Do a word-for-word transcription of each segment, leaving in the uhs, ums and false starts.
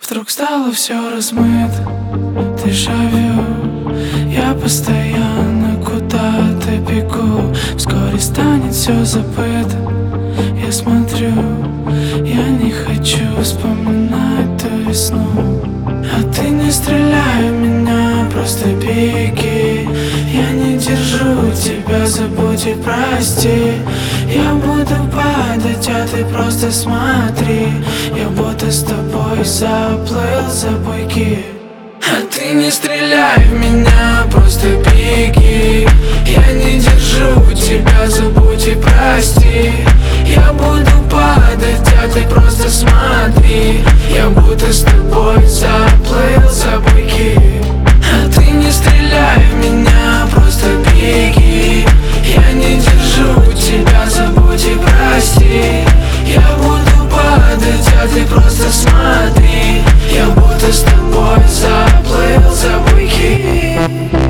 Вдруг стало все размыто, дежавю. Я постоянно куда-то бегу. Вскоре станет все забыто. Я смотрю, я не хочу вспоминать ту весну. А ты не стреляй в меня, просто беги. Я не держу тебя, забудь и прости. Я буду падать, а ты просто смотри. Я будто с тобой заплыл за буйки. А ты не стреляй в меня, просто беги. Я не держу тебя, забудь и прости. Я буду падать, а ты просто смотри. Я будто с тобой заплыл за буйки. А ты не стреляй в меня, просто беги. Я не держу тебя, забудь и прости. Я буду падать, а ты просто смотри. Я будто с тобой заплыл за буйки.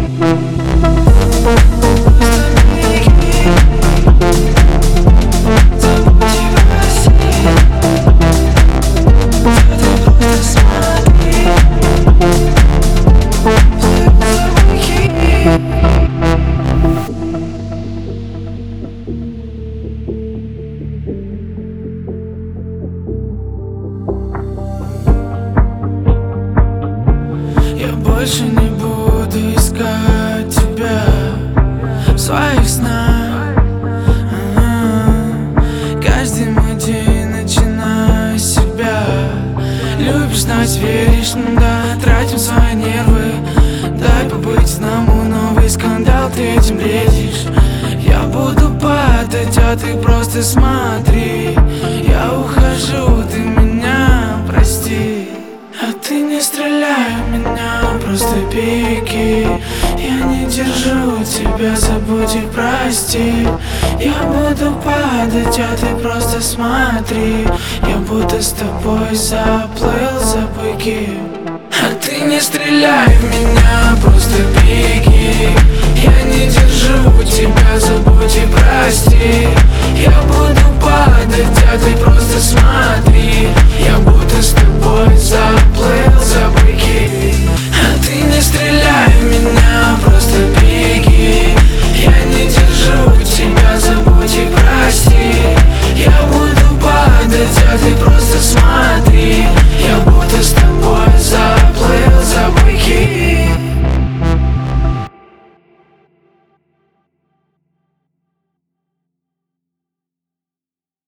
Я больше не буду искать тебя в своих снах. А-а-а. Каждый мой день начинаю с себя. Любишь, знать, веришь, ну да. Тратим свои нервы. Дай побыть одному, новый скандал, ты этим бредишь. Я буду падать, а ты просто смотри. Я ухожу, ты меня прости. А ты не стреляй в меня, просто беги. Я не держу тебя, забудь и прости. Я буду падать, а ты просто смотри. Я будто с тобой заплыл за буйки. А ты не стреляй в меня, просто беги. Я не держу тебя, забудь и прости. Я буду падать, а ты просто смотри.